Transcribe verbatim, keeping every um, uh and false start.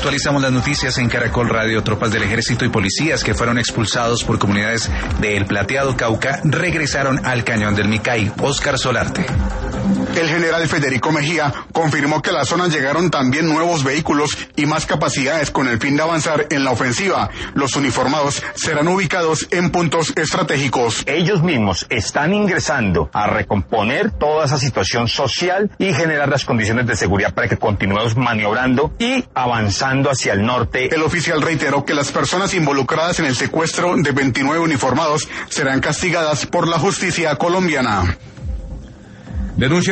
Actualizamos las noticias en Caracol Radio. Tropas del ejército y policías que fueron expulsados por comunidades del Plateado Cauca regresaron al Cañón del Micay. Óscar Solarte. El general Federico Mejía confirmó que a la zona llegaron también nuevos vehículos y más capacidades con el fin de avanzar en la ofensiva. Los uniformados serán ubicados en puntos estratégicos. Ellos mismos están ingresando a recomponer toda esa situación social y generar las condiciones de seguridad para que continuemos maniobrando y avanzando hacia el norte. El oficial reiteró que las personas involucradas en el secuestro de veintinueve uniformados serán castigadas por la justicia colombiana. Denuncia